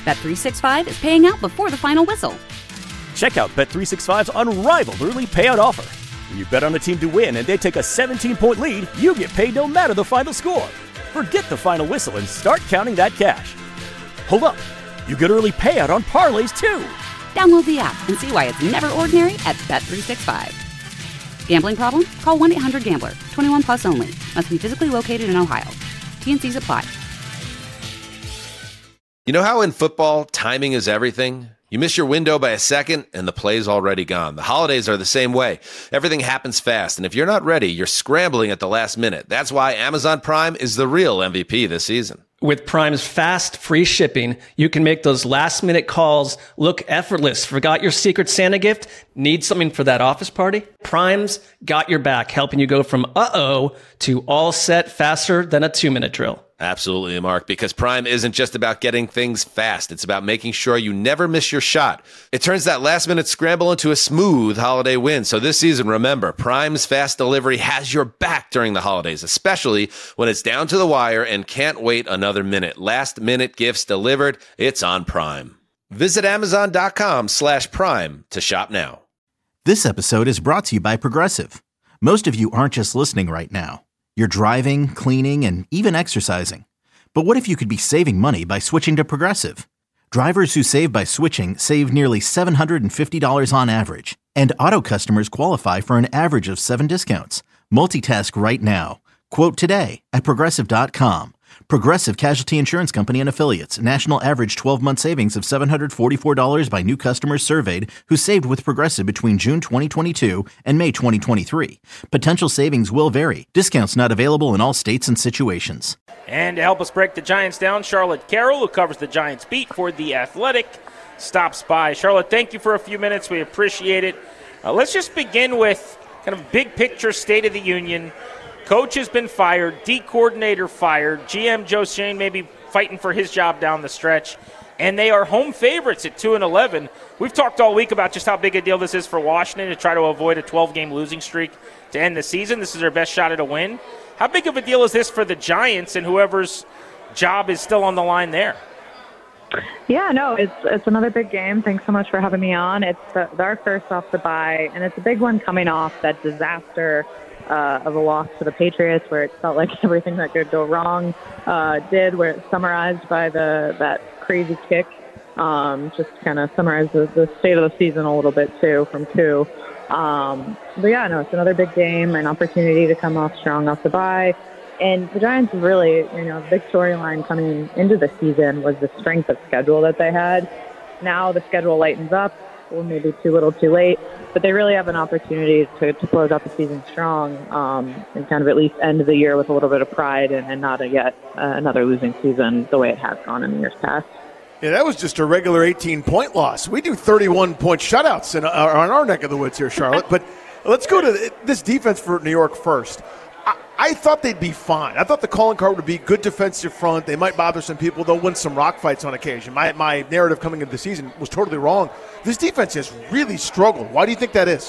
Bet365 is paying out before the final whistle. Check out Bet365's unrivaled early payout offer. When you bet on a team to win and they take a 17-point lead, you get paid no matter the final score. Forget the final whistle and start counting that cash. Hold up. You get early payout on parlays, too. Download the app and see why it's never ordinary at Bet365. Gambling problem? Call 1-800-GAMBLER. 21 plus only. Must be physically located in Ohio. T&Cs apply. You know how in football, timing is everything? You miss your window by a second, and the play's already gone. The holidays are the same way. Everything happens fast, and if you're not ready, you're scrambling at the last minute. That's why Amazon Prime is the real MVP this season. With Prime's fast, free shipping, you can make those last-minute calls look effortless. Forgot your Secret Santa gift? Need something for that office party? Prime's got your back, helping you go from uh-oh to all set faster than a 2-minute drill. Absolutely, Mark, because Prime isn't just about getting things fast. It's about making sure you never miss your shot. It turns that last-minute scramble into a smooth holiday win. So this season, remember, Prime's fast delivery has your back during the holidays, especially when it's down to the wire and can't wait another minute. Last-minute gifts delivered, it's on Prime. Visit Amazon.com/Prime to shop now. This episode is brought to you by Progressive. Most of you aren't just listening right now. You're driving, cleaning, and even exercising. But what if you could be saving money by switching to Progressive? Drivers who save by switching save nearly $750 on average. And auto customers qualify for an average of 7 discounts. Multitask right now. Quote today at Progressive.com. Progressive Casualty Insurance Company and Affiliates. National average 12-month savings of $744 by new customers surveyed who saved with Progressive between June 2022 and May 2023. Potential savings will vary. Discounts not available in all states and situations. And to help us break the Giants down, Charlotte Carroll, who covers the Giants beat for The Athletic, stops by. Charlotte, thank you for a few minutes. We appreciate it. Let's just begin with kind of big picture State of the Union. Coach has been fired, D coordinator fired, GM Joe Schoen may be fighting for his job down the stretch, and they are home favorites at 2-11. We've talked all week about just how big a deal this is for Washington to try to avoid a 12-game losing streak to end the season. This is their best shot at a win. How big of a deal is this for the Giants and whoever's job is still on the line there? Yeah, no, it's another big game. Thanks so much for having me on. It's our first off the bye, and it's a big one coming off that disaster of a loss to the Patriots, where it felt like everything that could go wrong did, where it's summarized by that crazy kick. Just kind of summarized the state of the season a little bit, too, from 2. But, yeah, no, it's another big game, an opportunity to come off strong off the bye. And the Giants really, the big storyline coming into the season was the strength of schedule that they had. Now the schedule lightens up. Or maybe too little too late, but they really have an opportunity to close out the season strong and kind of at least end the year with a little bit of pride and not yet another losing season the way it has gone in the years past. Yeah, that was just a regular 18-point loss. We do 31-point shutouts on our neck of the woods here, Charlotte. But let's go to this defense for New York first. I thought they'd be fine. I thought the calling card would be good defensive front. They might bother some people. They'll win some rock fights on occasion. My narrative coming into the season was totally wrong. This defense has really struggled. Why do you think that is?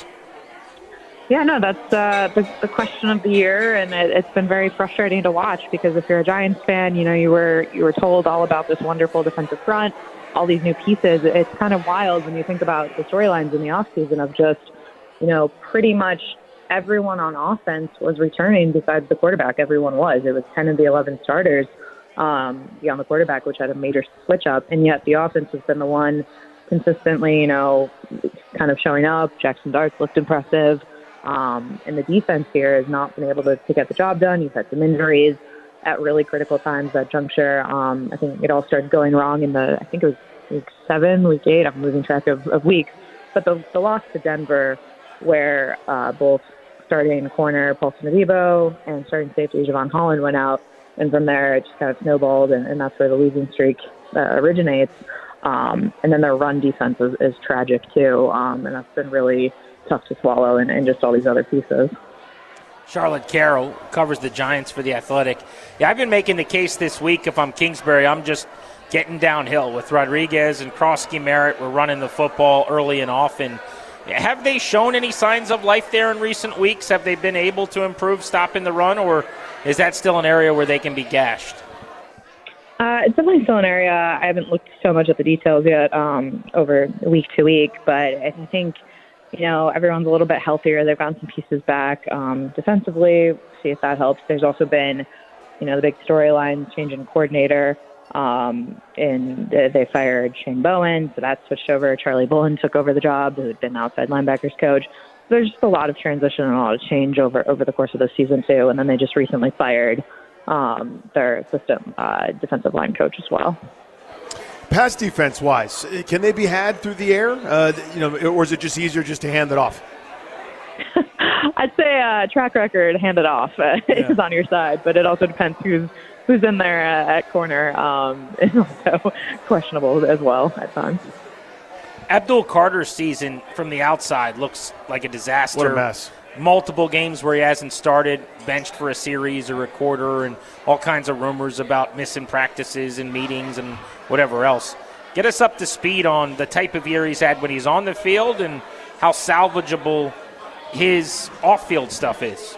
Yeah, no, that's the question of the year, and it's been very frustrating to watch because if you're a Giants fan, you were told all about this wonderful defensive front, all these new pieces. It's kind of wild when you think about the storylines in the offseason of just, pretty much everyone on offense was returning besides the quarterback. Everyone was. It was 10 of the 11 starters beyond the quarterback, which had a major switch up. And yet the offense has been the one consistently, kind of showing up. Jackson Darts looked impressive. And the defense here has not been able to get the job done. You've had some injuries at really critical times at juncture. I think it all started going wrong in I think it was week 7, week 8. I'm losing track of weeks. But the loss to Denver, where both starting corner Paulson Adebo and starting safety Javon Holland went out, and from there it just kind of snowballed, and that's where the losing streak originates. And then their run defense is tragic too, and that's been really tough to swallow, and just all these other pieces. Charlotte Carroll covers the Giants for The Athletic. Yeah, I've been making the case this week, if I'm Kingsbury, I'm just getting downhill with Rodriguez and Krosky Merritt. We're running the football early and often. Have they shown any signs of life there in recent weeks? Have they been able to improve stopping the run, or is that still an area where they can be gashed? It's definitely still an area. I haven't looked so much at the details yet over week to week, but I think, everyone's a little bit healthier. They've gotten some pieces back defensively. See if that helps. There's also been, the big storyline, change in coordinator, and they fired Shane Bowen, so that switched over. Charlie Bullen took over the job, who had been outside linebackers coach. There's just a lot of transition and a lot of change over the course of the season, too. And then they just recently fired their assistant defensive line coach as well. Pass defense-wise, can they be had through the air? Or is it just easier just to hand it off? I'd say track record, hand it off is on your side, but it also depends who's in there at corner. Is also questionable as well at times. Abdul Carter's season from the outside looks like a disaster. What a mess. Multiple games where he hasn't started, benched for a series or a quarter, and all kinds of rumors about missing practices and meetings and whatever else. Get us up to speed on the type of year he's had when he's on the field and how salvageable his off-field stuff is.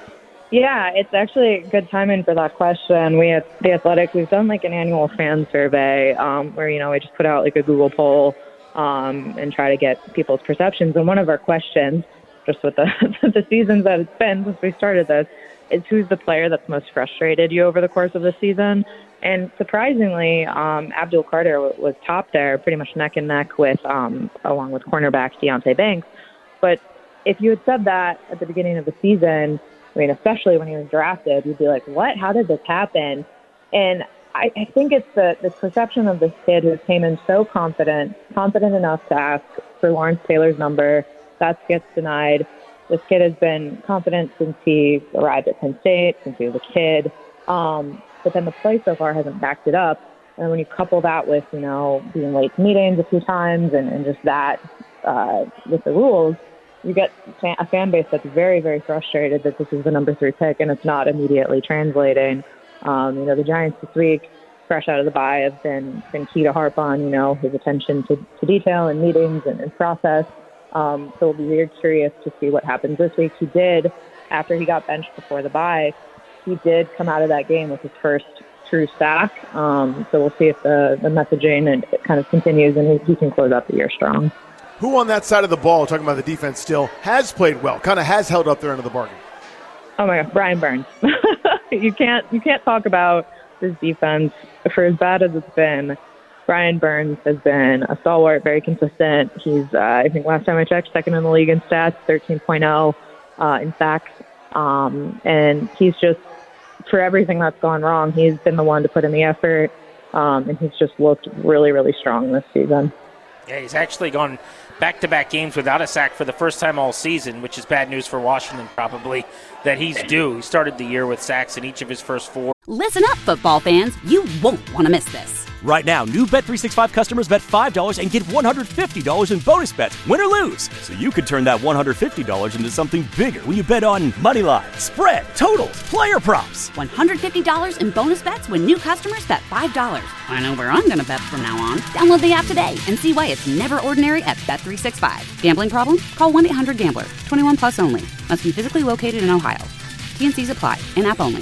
Yeah, it's actually good timing for that question. We at The Athletic, we've done like an annual fan survey where, we just put out like a Google poll and try to get people's perceptions. And one of our questions, just with the seasons that it's been since we started this, is who's the player that's most frustrated you over the course of the season? And surprisingly, Abdul Carter was top there, pretty much neck and neck with, along with cornerback Deonte Banks. But if you had said that at the beginning of the season, especially when he was drafted, you'd be like, what? How did this happen? And I think it's the perception of this kid who came in so confident enough to ask for Lawrence Taylor's number. That gets denied. This kid has been confident since he arrived at Penn State, since he was a kid. But then the play so far hasn't backed it up. And when you couple that with, being late to meetings a few times and just that with the rules, you get a fan base that's very, very frustrated that this is the number 3 pick and it's not immediately translating. The Giants this week, fresh out of the bye, have been key to harp on, his attention to detail and meetings and process. So we'll be very curious to see what happens this week. He did, after he got benched before the bye, he did come out of that game with his first true sack. So we'll see if the messaging and it kind of continues and he can close out the year strong. Who on that side of the ball, talking about the defense still, has played well, kind of has held up their end of the bargain? Oh my God, Brian Burns. You can't talk about this defense for as bad as it's been. Brian Burns has been a stalwart, very consistent. He's, I think last time I checked, second in the league in stats, 13.0 in sacks. And he's just, for everything that's gone wrong, he's been the one to put in the effort. And he's just looked really, really strong this season. Yeah, he's actually gone back-to-back games without a sack for the first time all season, which is bad news for Washington probably, that he's due. He started the year with sacks in each of his first 4. Listen up, football fans. You won't want to miss this. Right now, new Bet365 customers bet $5 and get $150 in bonus bets, win or lose. So you could turn that $150 into something bigger when you bet on money line, spread, totals, player props. $150 in bonus bets when new customers bet $5. I know where I'm going to bet from now on. Download the app today and see why it's never ordinary at Bet365. Gambling problem? Call 1-800-GAMBLER. 21 plus only. Must be physically located in Ohio. T&Cs apply. In-app only.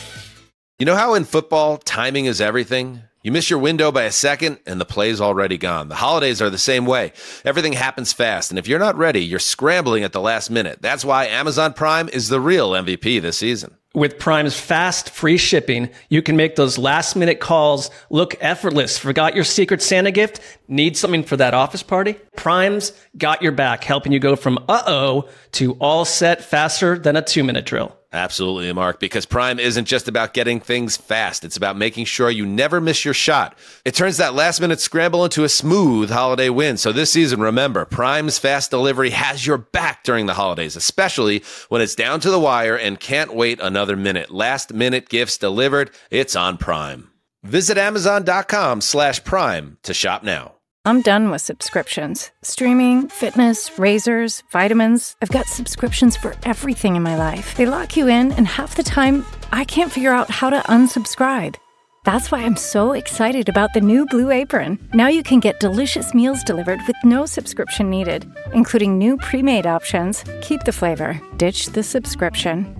You know how in football, timing is everything? You miss your window by a second, and the play's already gone. The holidays are the same way. Everything happens fast, and if you're not ready, you're scrambling at the last minute. That's why Amazon Prime is the real MVP this season. With Prime's fast, free shipping, you can make those last-minute calls look effortless. Forgot your Secret Santa gift? Need something for that office party? Prime's got your back, helping you go from uh-oh to all set faster than a 2-minute drill. Absolutely, Mark, because Prime isn't just about getting things fast. It's about making sure you never miss your shot. It turns that last-minute scramble into a smooth holiday win. So this season, remember, Prime's fast delivery has your back during the holidays, especially when it's down to the wire and can't wait another minute. Last-minute gifts delivered. It's on Prime. Visit Amazon.com/Prime to shop now. I'm done with subscriptions. Streaming, fitness, razors, vitamins. I've got subscriptions for everything in my life. They lock you in, and half the time, I can't figure out how to unsubscribe. That's why I'm so excited about the new Blue Apron. Now you can get delicious meals delivered with no subscription needed, including new pre-made options. Keep the flavor, ditch the subscription.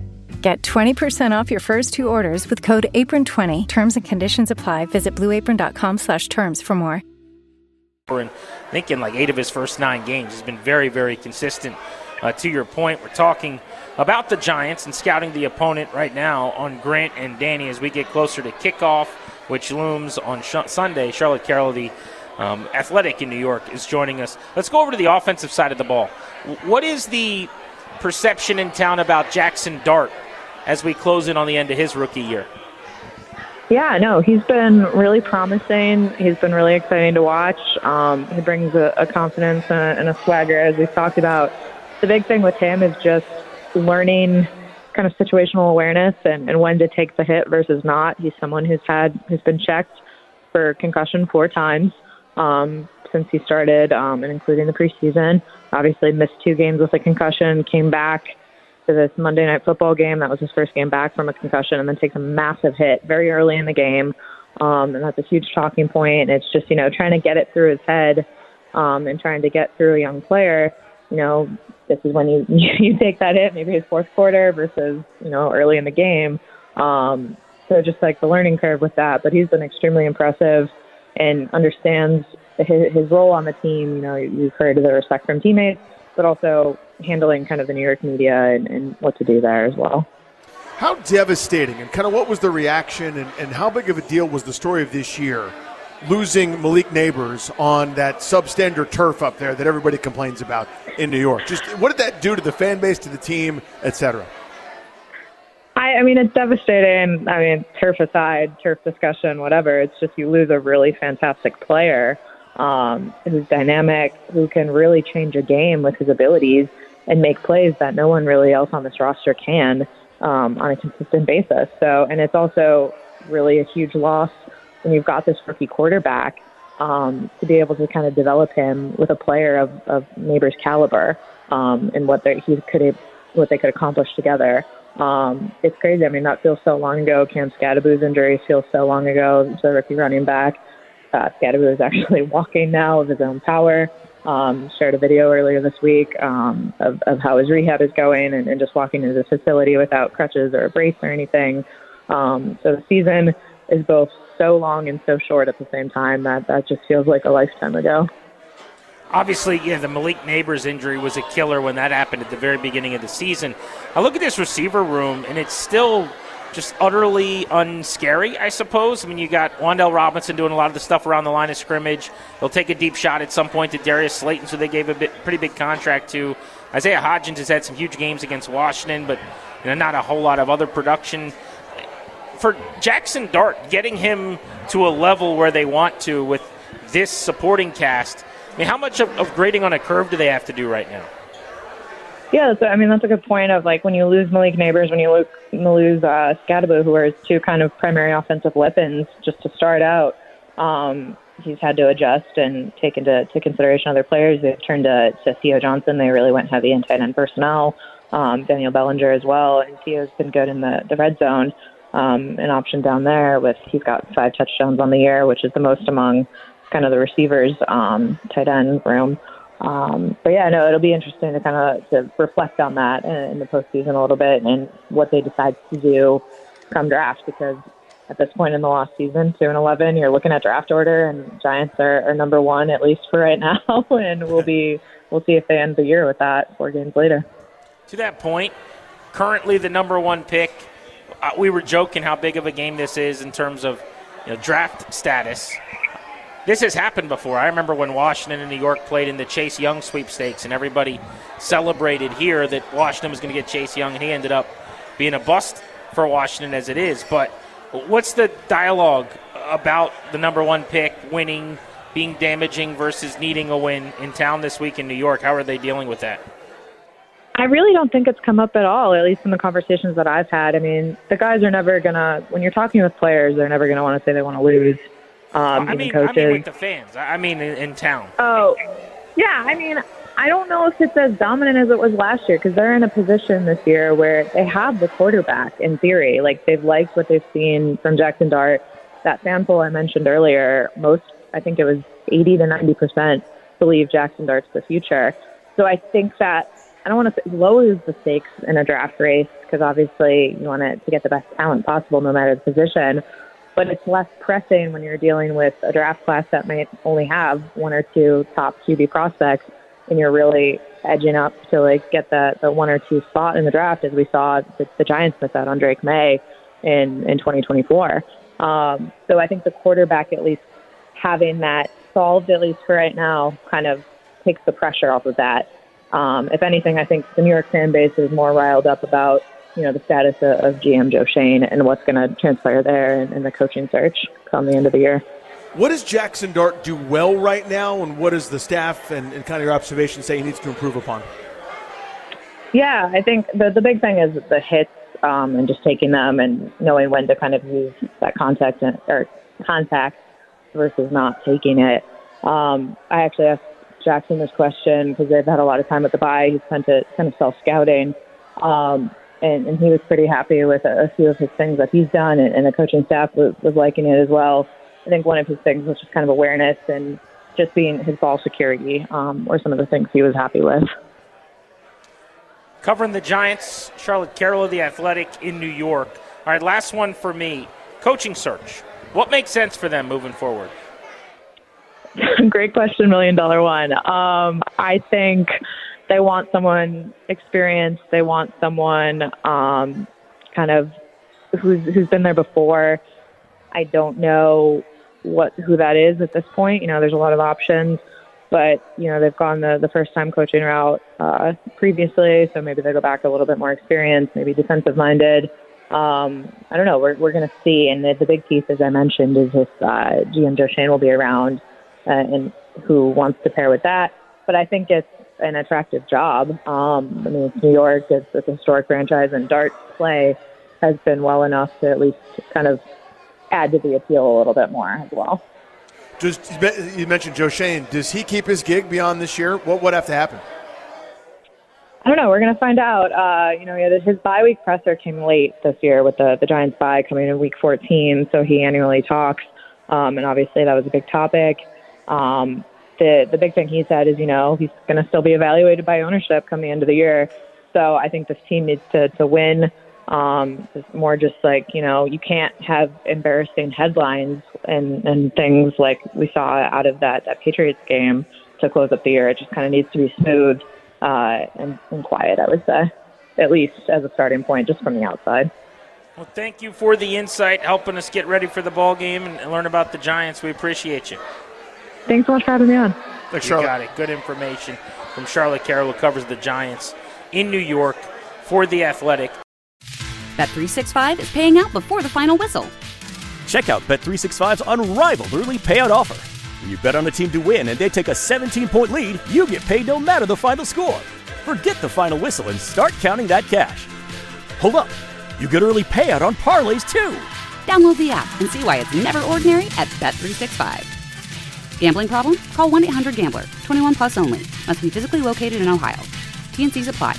Get 20% off your first 2 orders with code APRON20. Terms and conditions apply. Visit blueapron.com/terms for more. And I think in like 8 of his first 9 games, he's been very, very consistent. To your point, we're talking about the Giants and scouting the opponent right now on Grant and Danny as we get closer to kickoff, which looms on Sunday. Charlotte Carroll, the Athletic in New York, is joining us. Let's go over to the offensive side of the ball. What is the perception in town about Jackson Dart as we close in on the end of his rookie year? Yeah, no, he's been really promising. He's been really exciting to watch. He brings a confidence and a swagger, as we've talked about. The big thing with him is just learning kind of situational awareness and when to take the hit versus not. He's someone who's been checked for concussion 4 times since he started, and including the preseason. Obviously missed 2 games with a concussion, came back to this Monday Night Football game. That was his first game back from a concussion, and then takes a massive hit very early in the game. And that's a huge talking point. It's just, trying to get it through his head and trying to get through a young player. This is when you take that hit, maybe his 4th quarter versus, early in the game. So just like the learning curve with that. But he's been extremely impressive and understands his role on the team. You've heard of the respect from teammates, but also handling kind of the New York media and what to do there as well. How devastating and kind of what was the reaction and how big of a deal was the story of this year, losing Malik Neighbors on that substandard turf up there that everybody complains about in New York? Just what did that do to the fan base, to the team, et cetera? I mean, it's devastating. I mean, turf aside, turf discussion, whatever. It's just you lose a really fantastic player who's dynamic, who can really change a game with his abilities and make plays that no one really else on this roster can on a consistent basis. So, and it's also really a huge loss when you've got this rookie quarterback to be able to kind of develop him with a player of Neighbors' caliber and what they could accomplish together. It's crazy. I mean, that feels so long ago. Cam Scadaboo's injury feels so long ago. The rookie running back. Scadaboo is actually walking now of his own power. Shared a video earlier this week of how his rehab is going and just walking into the facility without crutches or a brace or anything. So the season is both so long and so short at the same time that just feels like a lifetime ago. Obviously, the Malik Neighbors injury was a killer when that happened at the very beginning of the season. I look at this receiver room, and it's still just utterly unscary, I suppose. I mean, you got Wan'Dale Robinson doing a lot of the stuff around the line of scrimmage. They'll take a deep shot at some point to Darius Slayton, so they gave a pretty big contract to. Isaiah Hodgins has had some huge games against Washington, but not a whole lot of other production. For Jackson Dart, getting him to a level where they want to with this supporting cast, I mean, how much of grading on a curve do they have to do right now? Yeah, that's a good point of like when you lose Malik Neighbors, when you lose Scadaboo, who are his 2 kind of primary offensive weapons just to start out. He's had to adjust and take into consideration other players. They've turned to Theo Johnson. They really went heavy in tight end personnel. Daniel Bellinger as well. And Theo's been good in the red zone. An option down there he's got 5 touchdowns on the year, which is the most among kind of the receivers tight end room. But yeah, no, it'll be interesting to kind of to reflect on that in the postseason a little bit and what they decide to do come draft, because at this point in the lost season, 2-11, you're looking at draft order, and Giants are number 1 at least for right now, and we'll see if they end the year with that 4 games later. To that point, currently the number 1 pick. We were joking how big of a game this is in terms of draft status. This has happened before. I remember when Washington and New York played in the Chase Young sweepstakes, and everybody celebrated here that Washington was going to get Chase Young, and he ended up being a bust for Washington as it is. But what's the dialogue about the number 1 pick winning, being damaging versus needing a win in town this week in New York? How are they dealing with that? I really don't think it's come up at all, at least in the conversations that I've had. I mean, the guys are never going to, when you're talking with players, they're never going to want to say they want to lose. I mean with the fans. I mean in town. Oh, yeah. I mean, I don't know if it's as dominant as it was last year, because they're in a position this year where they have the quarterback in theory. Like, they've liked what they've seen from Jackson Dart. That fan poll I mentioned earlier, I think it was 80 to 90% believe Jackson Dart's the future. So I think that I don't want to say lowers the stakes in a draft race, because obviously you want to get the best talent possible no matter the position, but it's less pressing when you're dealing with a draft class that might only have one or two top QB prospects, and you're really edging up to like get the one or two spot in the draft, as we saw the Giants miss out on Drake May in 2024. So I think the quarterback, at least having that solved, at least for right now, kind of takes the pressure off of that. If anything, I think the New York fan base is more riled up about, the status of GM Joe Schoen and what's going to transpire there in the coaching search come the end of the year. What does Jackson Dart do well right now, and what does the staff and kind of your observation say he needs to improve upon? Yeah, I think the big thing is the hits and just taking them and knowing when to kind of use that contact versus not taking it. I actually asked Jackson this question because they've had a lot of time at the bye. He's spent it kind of self-scouting, and he was pretty happy with a few of his things that he's done, and the coaching staff was liking it as well. I think one of his things was just kind of awareness and just being his ball security were some of the things he was happy with. Covering the Giants, Charlotte Carroll of The Athletic in New York. All right, last one for me. Coaching search. What makes sense for them moving forward? Great question, $1 million one. I think they want someone experienced. They want someone kind of who's been there before. I don't know who that is at this point. There's a lot of options, but they've gone the first time coaching route previously, so maybe they go back a little bit more experienced, maybe defensive minded. I don't know. We're going to see. And the big piece, as I mentioned, is if GM Joe Schoen will be around and who wants to pair with that. But I think it's an attractive job. It's New York. It's a historic franchise, and Dart play has been well enough to at least kind of add to the appeal a little bit more as well. You mentioned Joe Schoen. Does he keep his gig beyond this year? What would have to happen? I don't know. We're going to find out. His bye week presser came late this year with the Giants bye coming in week 14, so he annually talks, and obviously that was a big topic. The big thing he said is, he's going to still be evaluated by ownership come the end of the year. So I think this team needs to win. It's more just like, you can't have embarrassing headlines and things like we saw out of that Patriots game to close up the year. It just kind of needs to be smooth and quiet, I would say, at least as a starting point, just from the outside. Well, thank you for the insight, helping us get ready for the ball game and learn about the Giants. We appreciate you. Thanks so much for having me on. Thanks, You Charlotte. got it. Good information from Charlotte Carroll, who covers the Giants in New York for The Athletic. Bet365 is paying out before the final whistle. Check out Bet365's unrivaled early payout offer. When you bet on a team to win and they take a 17-point lead, you get paid no matter the final score. Forget the final whistle and start counting that cash. Hold up. You get early payout on parlays, too. Download the app and see why it's never ordinary at Bet365. Gambling problem? Call 1-800-GAMBLER. 21 plus only. Must be physically located in Ohio. T&Cs apply.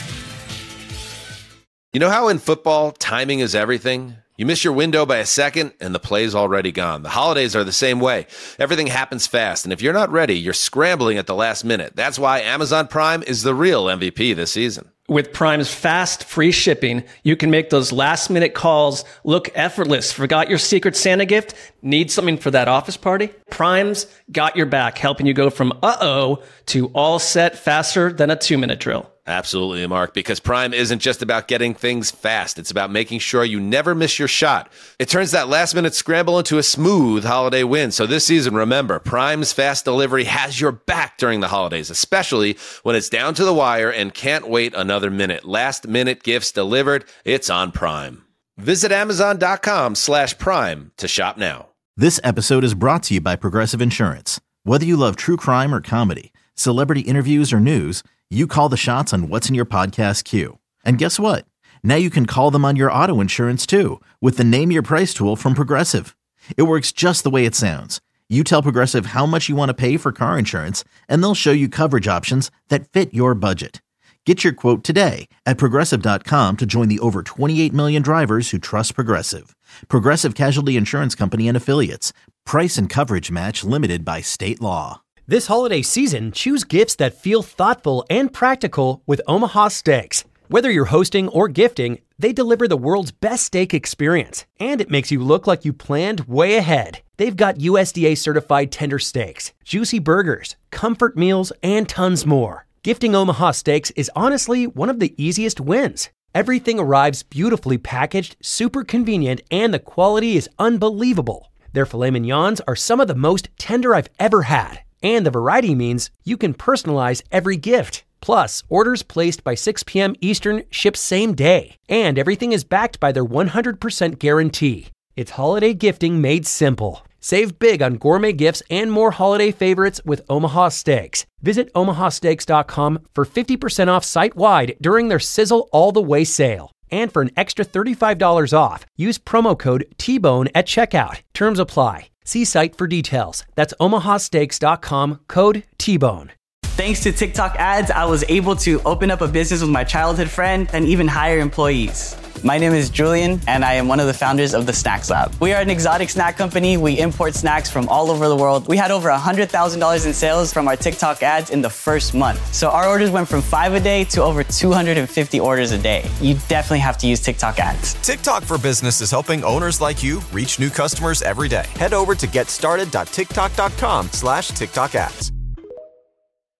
You know how in football, timing is everything? You miss your window by a second, and the play's already gone. The holidays are the same way. Everything happens fast, and if you're not ready, you're scrambling at the last minute. That's why Amazon Prime is the real MVP this season. With Prime's fast, free shipping, you can make those last-minute calls look effortless. Forgot your Secret Santa gift? Need something for that office party? Prime's got your back, helping you go from uh-oh to all set faster than a 2-minute drill. Absolutely, Mark, because Prime isn't just about getting things fast. It's about making sure you never miss your shot. It turns that last-minute scramble into a smooth holiday win. So this season, remember, Prime's fast delivery has your back during the holidays, especially when it's down to the wire and can't wait another minute. Last-minute gifts delivered, it's on Prime. Visit Amazon.com/Prime to shop now. This episode is brought to you by Progressive Insurance. Whether you love true crime or comedy, celebrity interviews or news, you call the shots on what's in your podcast queue. And guess what? Now you can call them on your auto insurance too with the Name Your Price tool from Progressive. It works just the way it sounds. You tell Progressive how much you want to pay for car insurance, and they'll show you coverage options that fit your budget. Get your quote today at Progressive.com to join the over 28 million drivers who trust Progressive. Progressive Casualty Insurance Company and Affiliates. Price and coverage match limited by state law. This holiday season, choose gifts that feel thoughtful and practical with Omaha Steaks. Whether you're hosting or gifting, they deliver the world's best steak experience, and it makes you look like you planned way ahead. They've got USDA certified tender steaks, juicy burgers, comfort meals, and tons more. Gifting Omaha Steaks is honestly one of the easiest wins. Everything arrives beautifully packaged, super convenient, and the quality is unbelievable. Their filet mignons are some of the most tender I've ever had, and the variety means you can personalize every gift. Plus, orders placed by 6 p.m. Eastern ship same day, and everything is backed by their 100% guarantee. It's holiday gifting made simple. Save big on gourmet gifts and more holiday favorites with Omaha Steaks. Visit omahasteaks.com for 50% off site-wide during their Sizzle All the Way sale. And for an extra $35 off, use promo code T-Bone at checkout. Terms apply. See site for details. That's omahasteaks.com, code T-Bone. Thanks to TikTok ads, I was able to open up a business with my childhood friend and even hire employees. My name is Julian, and I am one of the founders of the Snacks Lab. We are an exotic snack company. We import snacks from all over the world. We had over $100,000 in sales from our TikTok ads in the first month. So our orders went from 5 a day to over 250 orders a day. You definitely have to use TikTok ads. TikTok for Business is helping owners like you reach new customers every day. Head over to getstarted.tiktok.com/TikTok ads.